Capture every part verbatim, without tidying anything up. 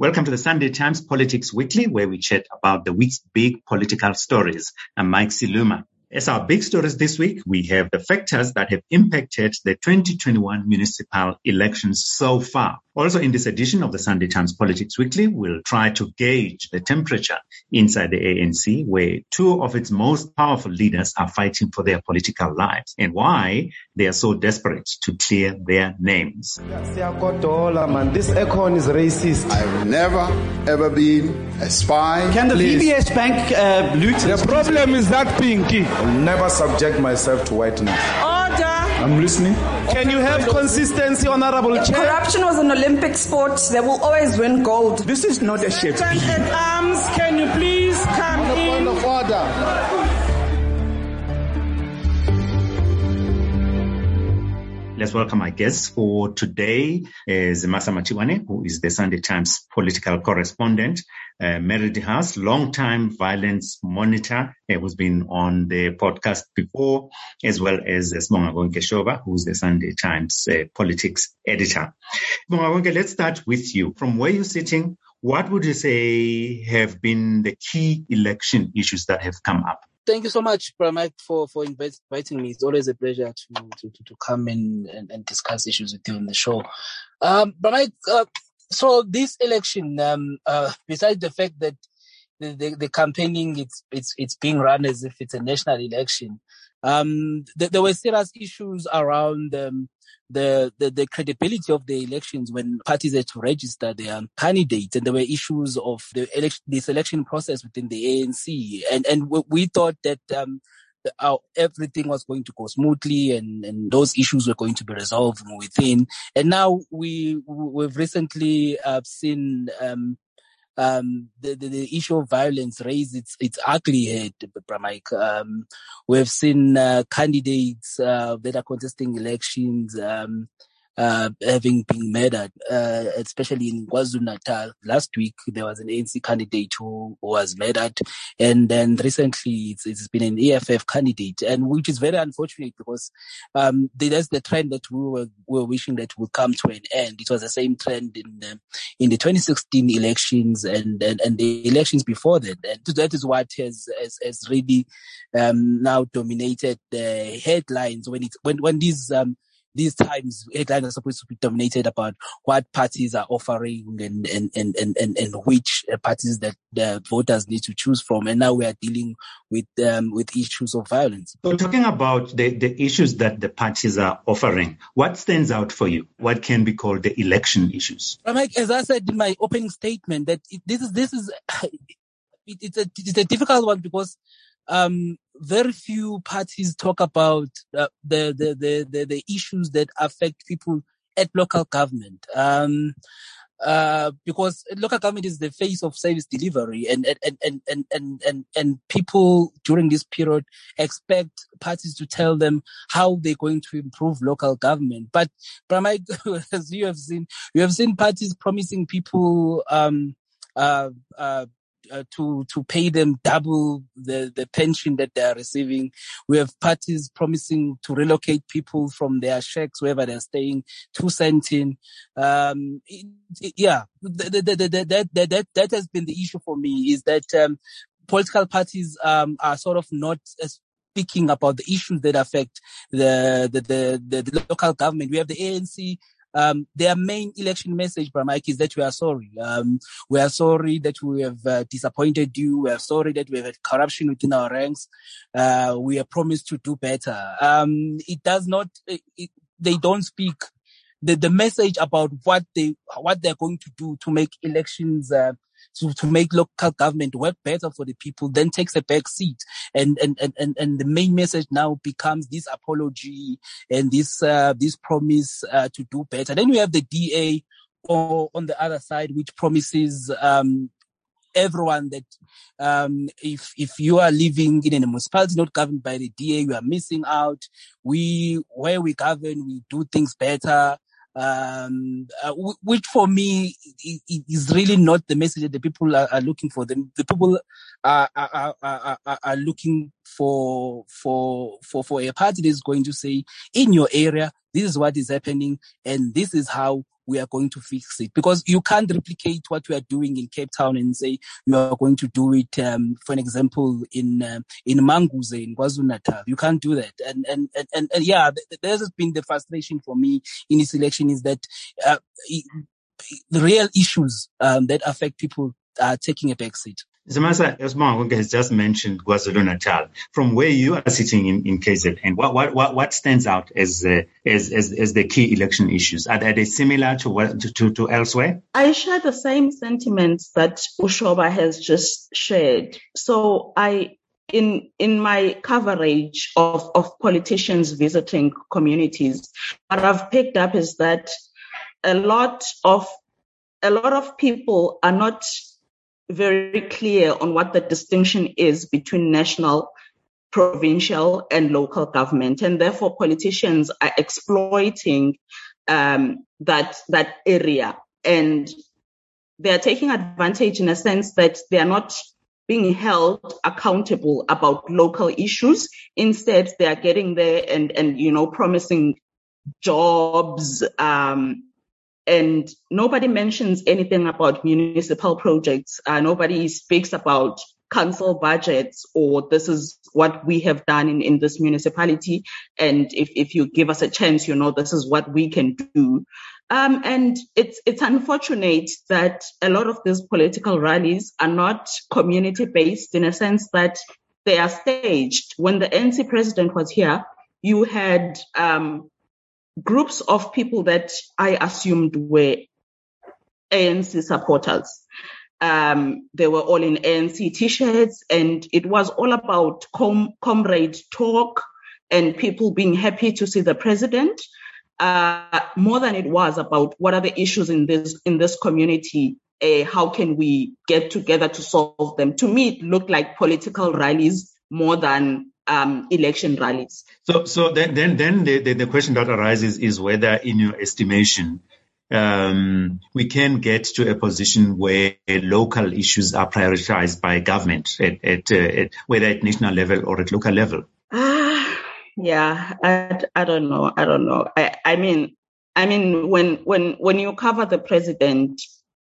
Welcome to the Sunday Times Politics Weekly, where we chat about the week's big political stories. I'm Mike Siluma. As our big stories this week, we have the factors that have impacted the twenty twenty-one municipal elections so far. Also, in this edition of the Sunday Times Politics Weekly, we'll try to gauge the temperature inside the A N C, where two of its most powerful leaders are fighting for their political lives, and why they are so desperate to clear their names. This econ is racist. I've never, ever been a spy. Can the V B S Bank uh, loot? The problem is that pinky. I'll never subject myself to whiteness. Order! I'm listening. Can you have consistency, Honorable If Chair? corruption was an Olympic sport, they will always win gold. This is not a shit. At arms, can you please come On the in? point of order. Let's welcome my guests for today. Is Masa Machiwane, who is the Sunday Times political correspondent. Uh, Mary DeHaas, long-time violence monitor, uh, who's been on the podcast before, as well as uh, Sibonga Gonkeshova, who's the Sunday Times uh, politics editor. Sibonga, let's start with you. From where you're sitting, what would you say have been the key election issues that have come up? Thank you so much, Mike, for, for inviting me. It's always a pleasure to to, to come in and, and discuss issues with you on the show. Um, Mike, uh, so this election, um, uh, besides the fact that the, the, the campaigning, it's, it's, it's being run as if it's a national election, um, th- there were serious issues around, um, the, the, the credibility of the elections when parties had to register their candidates, and there were issues of the election, the selection process within the A N C. And, and we, we thought that, um, the, uh, everything was going to go smoothly and, and those issues were going to be resolved from within. And now we, we've recently, uh, seen, um, Um, the, the, the issue of violence raised its, its ugly head, Mike. Um, we've seen, uh, candidates, uh, that are contesting elections, um, uh, having been murdered, uh, especially in KwaZulu-Natal. Last week, there was an A N C candidate who was murdered. And then recently, it's, it's been an E F F candidate, and which is very unfortunate because, um, that's the trend that we were, we were wishing that would come to an end. It was the same trend in the, in the twenty sixteen elections and, and, and the elections before that. And that is what has, has, has really, um, now dominated the headlines when it, when, when these, um, These times, headlines are supposed to be dominated about what parties are offering and, and, and, and, and, and which parties that the voters need to choose from. And now we are dealing with, um, with issues of violence. So talking about the, the issues that the parties are offering, what stands out for you? What can be called the election issues? Mike, as I said in my opening statement, that it, this is, this is, it, it's a, it's a difficult one because, um, very few parties talk about uh, the, the, the, the, the issues that affect people at local government. Um, uh, because local government is the face of service delivery, and, and, and, and, and, and, and people during this period expect parties to tell them how they're going to improve local government. But, Mike, as you have seen, you have seen parties promising people, um, uh, uh, Uh, to to pay them double the, the pension that they are receiving. We have parties promising to relocate people from their shacks wherever they're staying to Sentin. Um, it, it, yeah, the, the, the, the, that, that, that, that has been the issue for me, is that um, political parties um, are sort of not as speaking about the issues that affect the the, the, the, the local government. We have the A N C. Um, their main election message, Mike, is that we are sorry. Um, we are sorry that we have uh, disappointed you. We are sorry that we have had corruption within our ranks. Uh, we are promised to do better. Um, it does not, it, it, they don't speak the, the message about what they, what they're going to do to make elections, uh, to, to make local government work better for the people, then takes a back seat. And, and, and, and, and the main message now becomes this apology and this, uh, this promise, uh, to do better. Then we have the D A or on the other side, which promises, um, everyone that, um, if, if you are living in a municipality not governed by the D A, you are missing out. We, where we govern, we do things better. Um, uh, w- which for me is really not the message that the people are, are looking for. The, the people are, are, are, are, are looking for, for, for, for a party that is going to say, in your area, this is what is happening, and this is how we are going to fix it. Because you can't replicate what we are doing in Cape Town and say you are going to do it, um, for an example, in uh, in Manguze, in KwaZulu-Natal. You can't do that. And and and, and, and yeah, th- there's been the frustration for me in this election is that uh, the real issues um, that affect people are taking a backseat. Zamasa Osman has just mentioned KwaZulu-Natal. From where you are sitting in, in K Z N, what, what, what, what stands out as, uh, as, as, as the key election issues? Are, are they similar to, what, to, to, to elsewhere? I share the same sentiments that Ushoba has just shared. So I, in, in my coverage of, of politicians visiting communities, what I've picked up is that a lot of, a lot of people are not very clear on what the distinction is between national, provincial, and local government. And therefore, politicians are exploiting um, that, that area. And they're taking advantage in a sense that they are not being held accountable about local issues. Instead, they are getting there and, and you know, promising jobs, um, and nobody mentions anything about municipal projects. Uh, nobody speaks about council budgets or this is what we have done in, in this municipality. And if, if you give us a chance, you know, this is what we can do. Um, and it's, it's unfortunate that a lot of these political rallies are not community based in a sense that they are staged. When the N C president was here, you had, um, groups of people that I assumed were A N C supporters. Um, they were all in A N C t-shirts, and it was all about com- comrade talk and people being happy to see the president, uh, more than it was about what are the issues in this in this community. Uh, how can we get together to solve them? To me, it looked like political rallies more than Um, election rallies. So, so then, then, then the, the, the question that arises is whether, in your estimation, um, we can get to a position where local issues are prioritized by government, at, at, uh, at whether at national level or at local level. Ah, yeah, I, I don't know. I don't know. I, I mean, I mean, when when when you cover the president,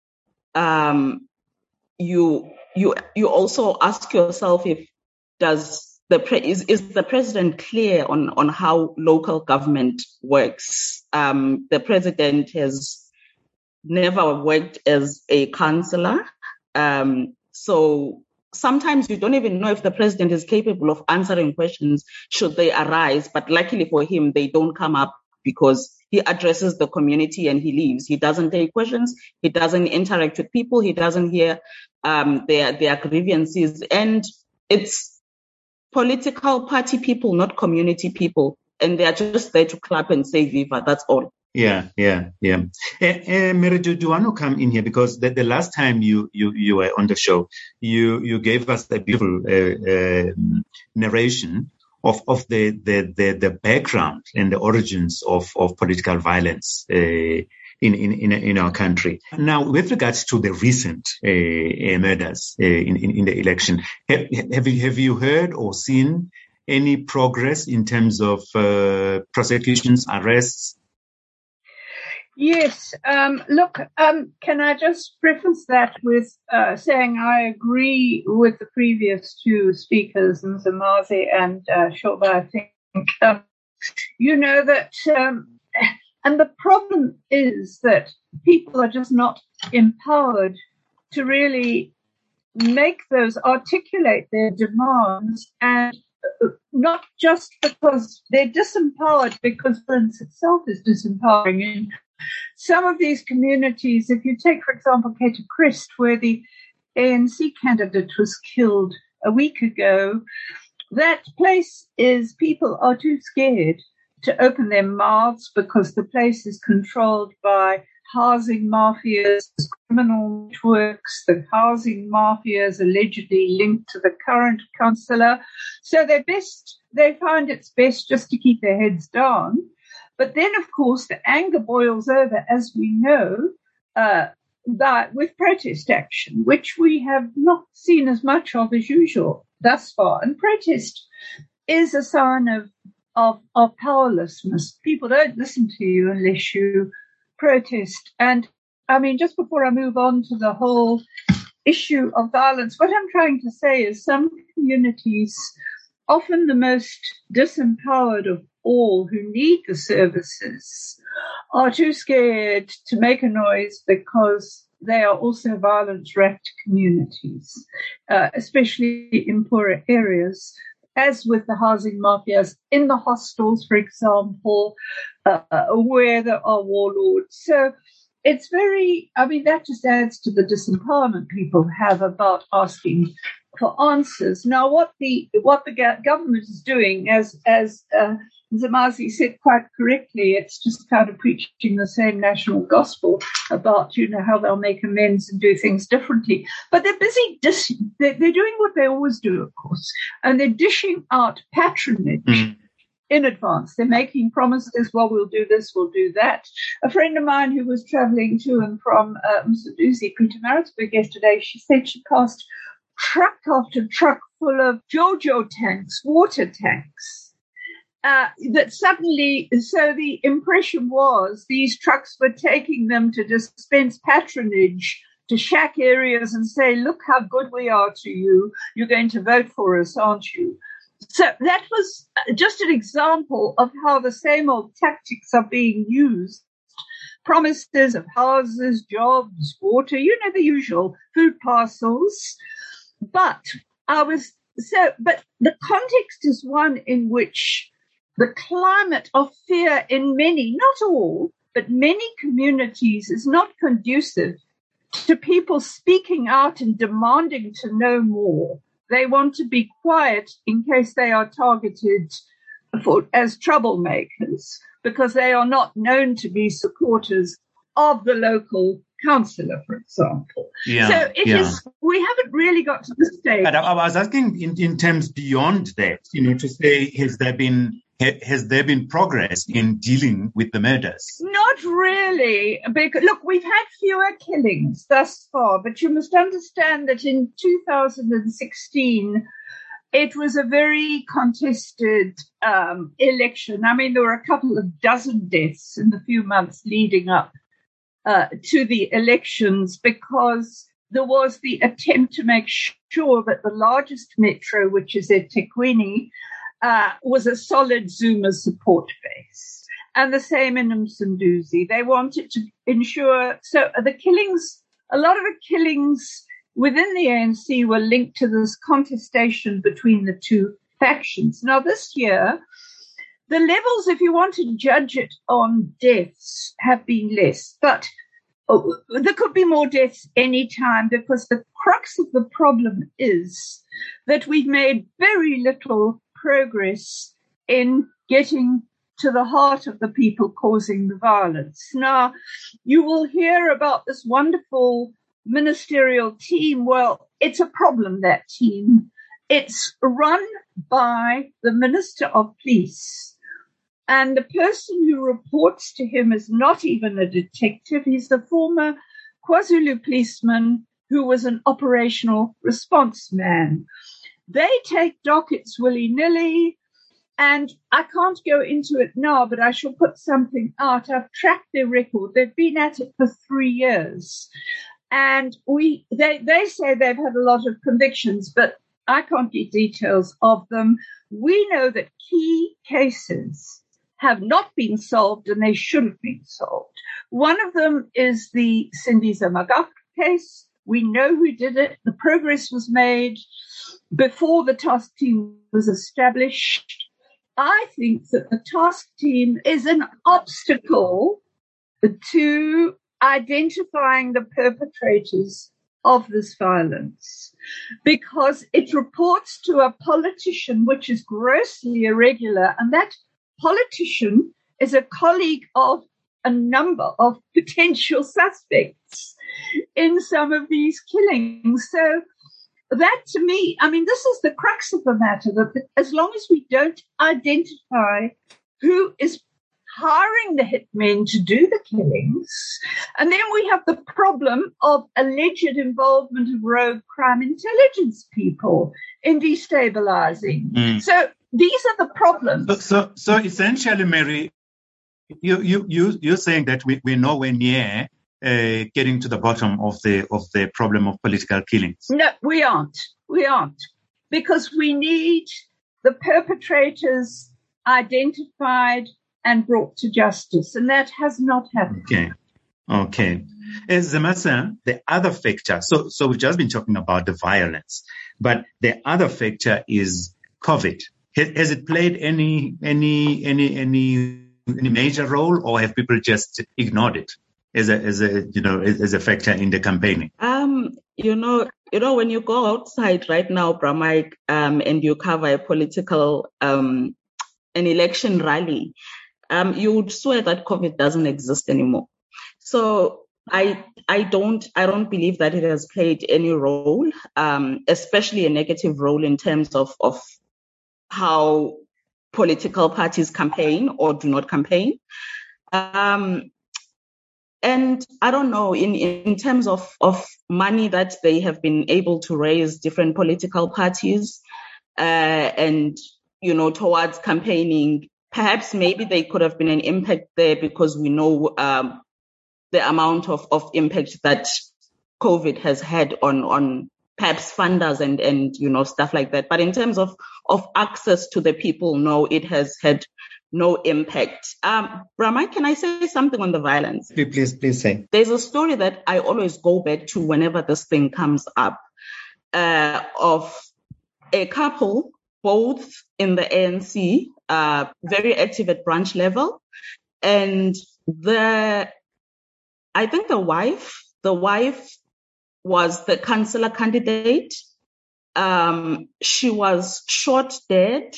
um, you you you also ask yourself if does The pre- is, is the president clear on, on how local government works? Um, the president has never worked as a councillor. Um, so sometimes you don't even know if the president is capable of answering questions should they arise. But luckily for him, they don't come up because he addresses the community and he leaves. He doesn't take questions. He doesn't interact with people. He doesn't hear um, their, their grievances. And it's political party people, not community people, and they are just there to clap and say viva. That's all. Yeah, yeah, yeah. Uh, uh, Mary, do, do you want to come in here? Because the, the last time you, you, you were on the show, you, you gave us a beautiful uh, uh, narration of, of the, the, the, the background and the origins of, of political violence uh, in, in, in, in our country. Now, with regards to the recent uh, murders uh, in, in, in the election, have, have, you, have you heard or seen any progress in terms of uh, prosecutions, arrests? Yes. Um, look, um, can I just preface that with uh, saying I agree with the previous two speakers, Mzamazi and uh, Shoba. I think, um, you know, that... Um, And the problem is that people are just not empowered to really make those, articulate their demands, and not just because they're disempowered, because violence itself is disempowering. In some of these communities, if you take, for example, Cater Christ, where the A N C candidate was killed a week ago, that place is, people are too scared to open their mouths because the place is controlled by housing mafias, criminal networks. The housing mafia is allegedly linked to the current councillor. So they best, they find it's best just to keep their heads down. But then, of course, the anger boils over, as we know, uh, that with protest action, which we have not seen as much of as usual thus far. And protest is a sign of Of, of powerlessness. People don't listen to you unless you protest. And I mean, just before I move on to the whole issue of violence, what I'm trying to say is some communities, often the most disempowered of all who need the services, are too scared to make a noise because they are also violence-wrapped communities, uh, especially in poorer areas, as with the housing mafias in the hostels, for example, uh, where there are warlords. So it's very, I mean, that just adds to the disempowerment people have about asking for answers. Now, what the what the government is doing, as as uh, Mzimasi said quite correctly, it's just kind of preaching the same national gospel about, you know, how they'll make amends and do things differently. But they're busy, dis- they're, they're doing what they always do, of course, and they're dishing out patronage mm. in advance. They're making promises, well, we'll do this, we'll do that. A friend of mine who was traveling to and from uh, Msuduzi, Pietermaritzburg yesterday, she said she passed truck after truck full of Jojo tanks, water tanks. Uh, that suddenly, so the impression was these trucks were taking them to dispense patronage to shack areas and say, look how good we are to you. You're going to vote for us, aren't you? So that was just an example of how the same old tactics are being used. Promises of houses, jobs, water, you know, the usual, food parcels. But I was so, but the context is one in which the climate of fear in many, not all, but many communities is not conducive to people speaking out and demanding to know more. They want to be quiet in case they are targeted for, as troublemakers, because they are not known to be supporters of the local councillor, for example. Yeah, so it yeah. is, we haven't really got to the stage. But I, I was asking in, in terms beyond that, you know, to say, has there been Has there been progress in dealing with the murders? Not really. Because, look, we've had fewer killings thus far, but you must understand that in two thousand sixteen, it was a very contested um, election. I mean, there were a couple of dozen deaths in the few months leading up uh, to the elections because there was the attempt to make sure that the largest metro, which is eThekwini, Uh, was a solid Zuma support base. And the same in Msunduzi. They wanted to ensure, so the killings, a lot of the killings within the A N C were linked to this contestation between the two factions. Now this year, the levels, if you want to judge it on deaths, have been less. But oh, there could be more deaths any time because the crux of the problem is that we've made very little progress in getting to the heart of the people causing the violence. Now, you will hear about this wonderful ministerial team. Well, it's a problem, that team. It's run by the Minister of Police. And the person who reports to him is not even a detective. He's the former KwaZulu policeman who was an operational response man. They take dockets willy-nilly, and I can't go into it now, but I shall put something out. I've tracked their record. They've been at it for three years. And we they, they say they've had a lot of convictions, but I can't get details of them. We know that key cases have not been solved, and they should have been solved. One of them is the Sindiza Magaf case. We know who did it. The progress was made before the task team was established. I think that the task team is an obstacle to identifying the perpetrators of this violence because it reports to a politician which is grossly irregular, and that politician is a colleague of a number of potential suspects in some of these killings. So that, to me, I mean, this is the crux of the matter, that as long as we don't identify who is hiring the hitmen to do the killings, and then we have the problem of alleged involvement of rogue crime intelligence people in destabilizing. Mm. So these are the problems. So, so, so essentially, Mary, You you you you're saying that we we're nowhere near uh, getting to the bottom of the of the problem of political killings. No, we aren't. We aren't, because we need the perpetrators identified and brought to justice, and that has not happened. Okay, okay. As Zamasa, the other factor. So so we've just been talking about the violence, but the other factor is COVID. Has, has it played any any any any any major role, or have people just ignored it as a as a you know as, as a factor in the campaigning? Um, you know, you know, when you go outside right now, Bramike, um, and you cover a political um an election rally, um, you would swear that COVID doesn't exist anymore. So I I don't I don't believe that it has played any role, um, especially a negative role in terms of of how political parties campaign or do not campaign. Um, and I don't know, in, in terms of, of money that they have been able to raise different political parties uh, and, you know, towards campaigning, perhaps maybe they could have been an impact there, because we know um, the amount of, of impact that COVID has had on, on perhaps funders and, and, you know, stuff like that. But in terms of, of access to the people, no, it has had no impact. Um, Brahma, can I say something on the violence? Please, please, please say. There's a story that I always go back to whenever this thing comes up, uh, of a couple, both in the A N C, uh, very active at branch level. And the, I think the wife, the wife was the councillor candidate. Um, she was shot dead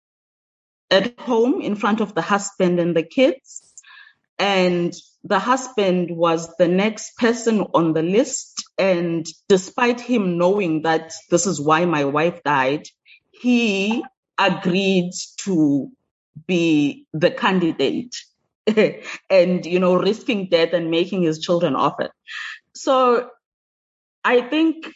at home in front of the husband and the kids. And the husband was the next person on the list. And despite him knowing that this is why my wife died, he agreed to be the candidate and, you know, risking death and making his children off it. So I think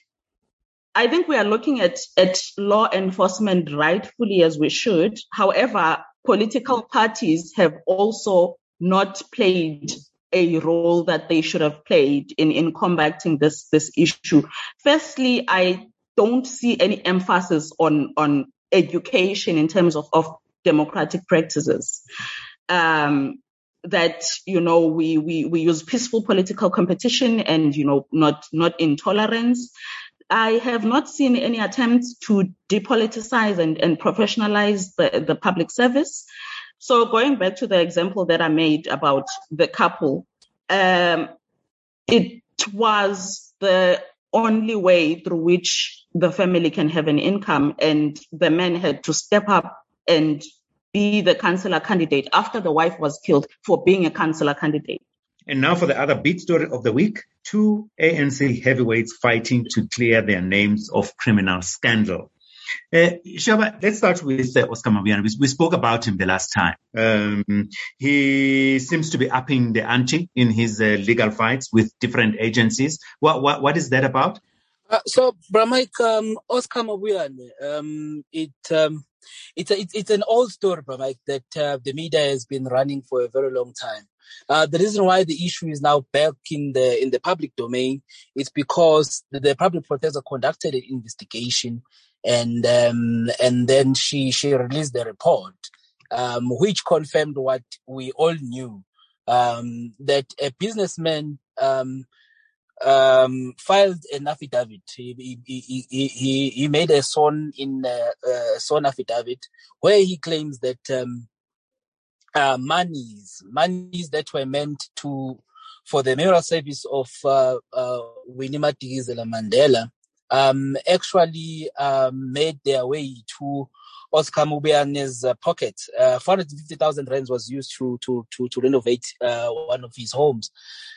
I think we are looking at, at law enforcement rightfully, as we should. However, political parties have also not played a role that they should have played in, in combating this, this issue. Firstly, I don't see any emphasis on, on education in terms of, of democratic practices. Um, that, you know, we, we, we use peaceful political competition and, you know, not, not intolerance. I have not seen any attempts to depoliticize and, and professionalize the, the public service. So going back to the example that I made about the couple, um, it was the only way through which the family can have an income, and the man had to step up and be the councillor candidate after the wife was killed for being a councillor candidate. And now for the other big story of the week, two A N C heavyweights fighting to clear their names of criminal scandal. Uh, Shoba, let's start with uh, Oscar Mabuyane. We, we spoke about him the last time. Um, he seems to be upping the ante in his uh, legal fights with different agencies. What what, what is that about? Uh, so, Bramike, um, Oscar Mabuyane, um, it, um, it's, a, it, it's an old story, Bramike, that uh, the media has been running for a very long time. Uh, the reason why the issue is now back in the in the public domain is because the, the public protector conducted an investigation, and um, and then she she released the report, um, which confirmed what we all knew, um, that a businessman um, um, filed an affidavit. He he he he, he made a sworn in uh, uh, sworn affidavit where he claims that. Um, Uh, monies, monies that were meant to, for the memorial service of uh, uh, Winnie Madikizela Mandela, um, actually um, made their way to Oscar Mabuyane's uh, pocket. Uh, four hundred fifty thousand rands was used to to to, to renovate uh, one of his homes.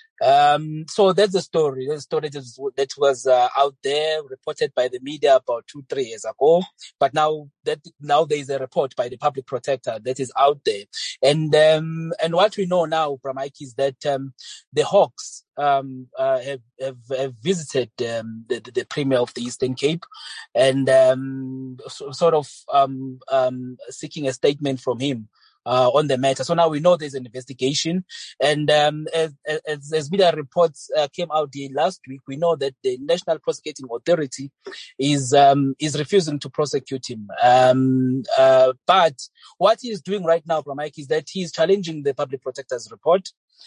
Um, so that's the story. That's the story that was uh, out there, reported by the media about two, three years ago. But now that now there is a report by the public protector that is out there, and um, and what we know now, Bramike, is that um, the Hawks um, uh, have, have have visited um, the, the Premier of the Eastern Cape, and um, so, sort of um, um, seeking a statement from him uh, on the matter. So now we know there's an investigation. And um, as, as, as media reports uh, came out here last week, we know that the National Prosecuting Authority is um, is refusing to prosecute him. Um, uh, but what he is doing right now, Pramike, is that he is challenging the Public Protector's report.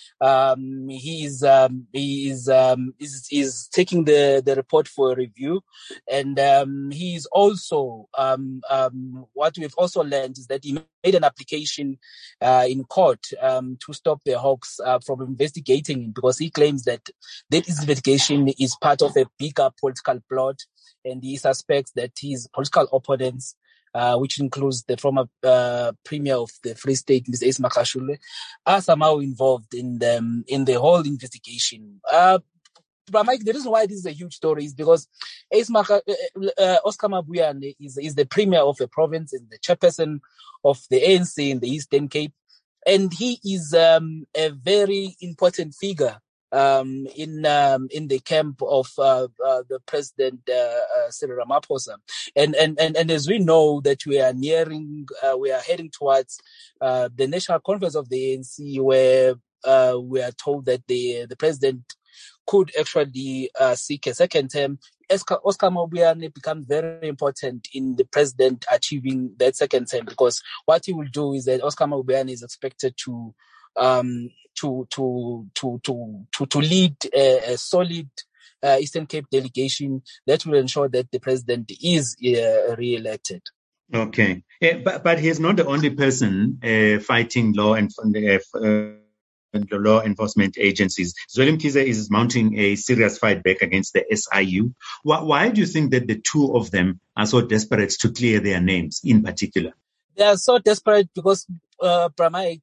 Um, he is, um, he is, um, is, is taking the, the report for review. And, um, he is also, um, um, what we've also learned is that he made an application, uh, in court, um, to stop the Hawks, uh, from investigating him, because he claims that that investigation is part of a bigger political plot, and he suspects that his political opponents, Uh, which includes the former uh, premier of the Free State, Mister Ace Magashule, are somehow involved in the, in the whole investigation. Uh, but Mike, the reason why this is a huge story is because Ace Maka, uh, uh, Oscar Mabuyane is, is the premier of a province and the chairperson of the A N C in the Eastern Cape. And he is um, a very important figure um, in um, in the camp of uh, uh, the President uh, uh, Cyril Ramaphosa. And, and and and as we know that we are nearing, uh, we are heading towards uh, the National Conference of the A N C, where uh, we are told that the the president could actually uh, seek a second term. Oscar Mabuyane becomes very important in the president achieving that second term, because what he will do is that Oscar Mabuyane is expected to um, to to to to to to lead a, a solid uh, Eastern Cape delegation that will ensure that the president is uh, re-elected. Okay, yeah, but but he's not the only person uh, fighting law and uh, the law enforcement agencies. Zweli Mkhize is mounting a serious fight back against the S I U. Why, why do you think that the two of them are so desperate to clear their names in particular? They are so desperate because, uh, Pramike,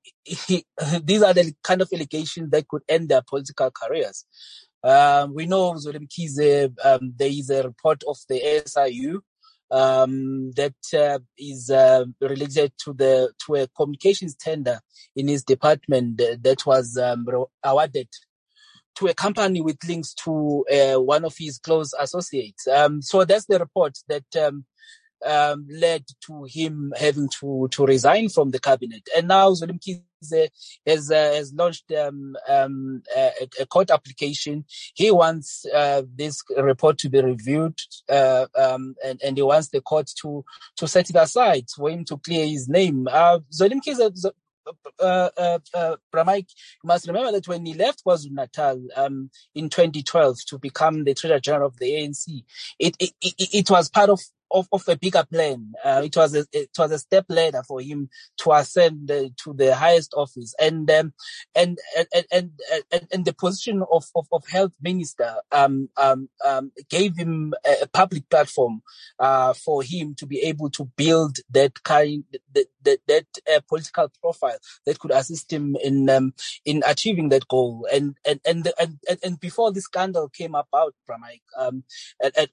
these are the kind of allegations that could end their political careers. Um, we know, Zweli Mkhize, um, there is a report of the S I U um that uh, is uh, related to the to a communications tender in his department uh, that was um, awarded to a company with links to uh, one of his close associates. Um, so that's the report that um, um, led to him having to to resign from the cabinet. And now Zweli Mkhize has uh, has launched um, um, a, a court application. He wants uh, this report to be reviewed, uh, um, and, and he wants the court to to set it aside for him to clear his name. Uh, Zweli Mkhize, Uh, uh, uh, Pramike, you must remember that when he left KwaZulu-Natal um, in twenty twelve to become the Treasurer General of the A N C, it it, it, it was part of, of, of a bigger plan. Uh, it was a it was a step ladder for him to ascend uh, to the highest office, and um, and, and and and and the position of of, of health minister um, um, um, gave him a, a public platform uh, for him to be able to build that kind that that, that uh, political profile that could assist him in um, in achieving that goal. And and and and and before this scandal came about, Pramike, um, at, at,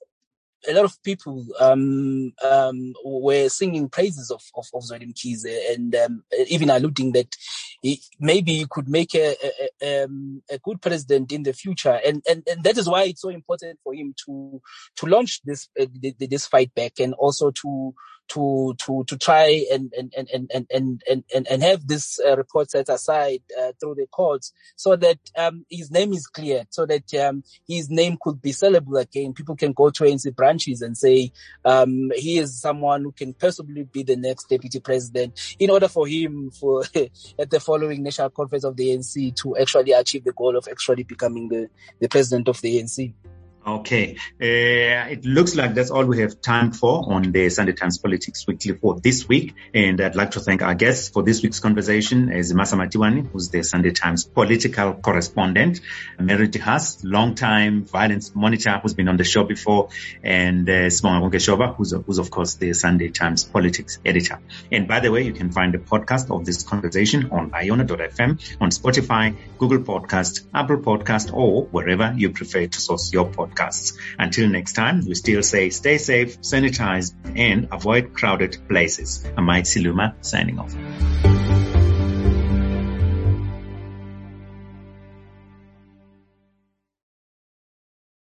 a lot of people um, um, were singing praises of of, of Zweli Mkhize, and um, even alluding that he, maybe he could make a a, um, a good president in the future, and, and and that is why it's so important for him to to launch this uh, this fight back, and also to to to to try and and and and and and and, and have this uh, report set aside uh, through the courts, so that um, his name is cleared, so that um, his name could be sellable again. People can go to A N C branches and say um, he is someone who can possibly be the next deputy president, in order for him for at the following National Conference of the A N C to actually achieve the goal of actually becoming the, the president of the A N C. Okay. Uh, it looks like that's all we have time for on the Sunday Times Politics Weekly for this week. And I'd like to thank our guests for this week's conversation, as Zimasa Matiwani, who's the Sunday Times political correspondent, Mary Haas, long-time violence monitor, who's been on the show before, and uh, Sibonga Shoba, who's, who's of course the Sunday Times politics editor. And by the way, you can find the podcast of this conversation on iona dot f m, on Spotify, Google Podcast, Apple Podcast, or wherever you prefer to source your podcast. Until next time, we still say stay safe, sanitize, and avoid crowded places. I'm Mike Siluma signing off.